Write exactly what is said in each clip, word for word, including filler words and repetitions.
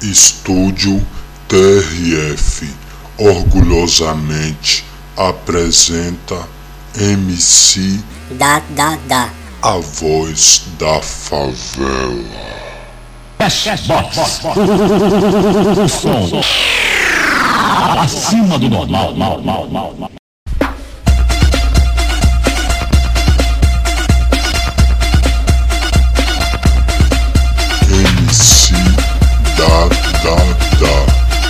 Estúdio T R F orgulhosamente apresenta M C Da Da Da, a voz da favela. O som acima do normal, mal, mal, mal, mal. M C Da Da Da.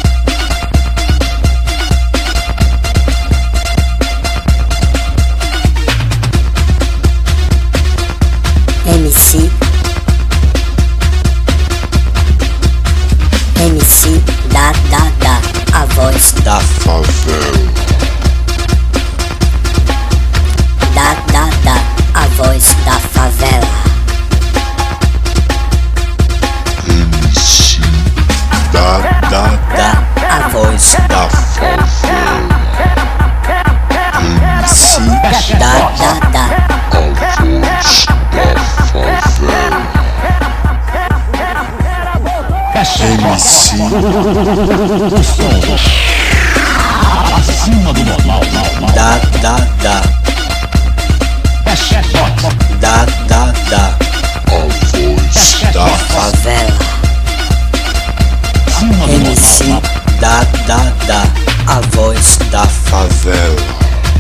M C M C Da Da Da, a voz Da favela. Da Da Da, a voz da favela. M C Da Da Da, a voz Da favela. M C Da Da Da, a voz da favela. M C O som acima do normal, mal, mal. Da Da Da, Da Da Da, a voz da favela. Acima do M C normal, Da Da Da, a voz da favela.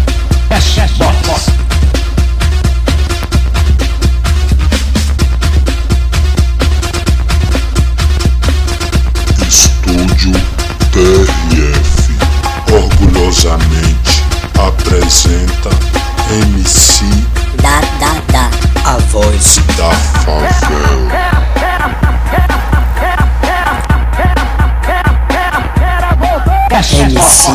Estúdio T R F orgulhosamente apresenta M C Da Da Da, a voz da favela. M C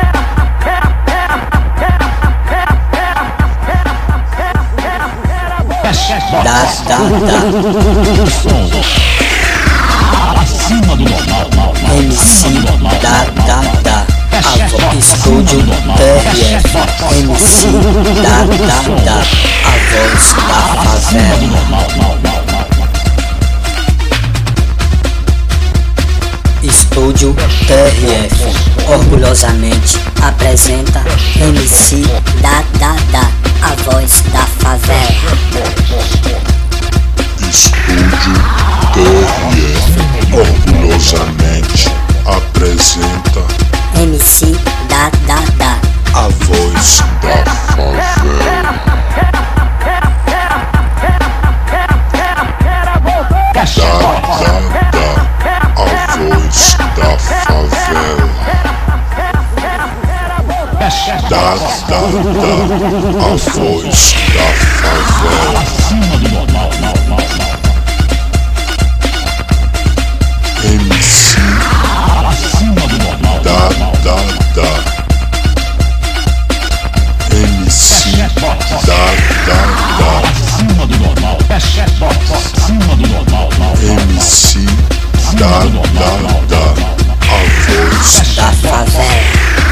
Da Da Da, o som acima do normal, mal, mal. M C Da Da Da, a voz Estúdio T R F. M C Da Da Da, a voz da favela. Normal, mal, mal, mal. Estúdio T R F orgulhosamente apresenta M C Da Da Da, a voz da favela. Estúdio T R F orgulhosamente apresenta M C Da Da Da, a voz da favela. Da Da Da, a voz da favela. Da Da Da, a voz da favela. Acima do normal, mal, mal, mal. M C Acima do normal, Da mal, mal. Da Da. M C Da Da Da. Acima do normal, acima do normal, mal, M C Da Da Da, a voz da favela.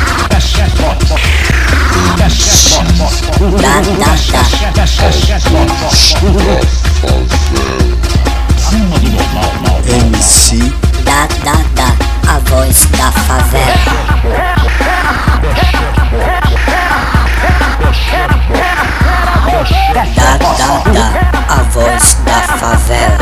Da Da Da, da favela. acima do normal, mal. M C Da Da Da, a voz da favela. Da Da Da, a voz da favela.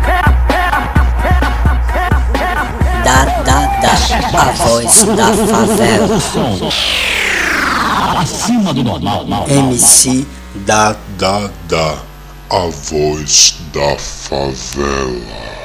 Da Da Da, a voz da favela. Som acima do normal, mal, mal. M C Da Da Da, a voz da favela.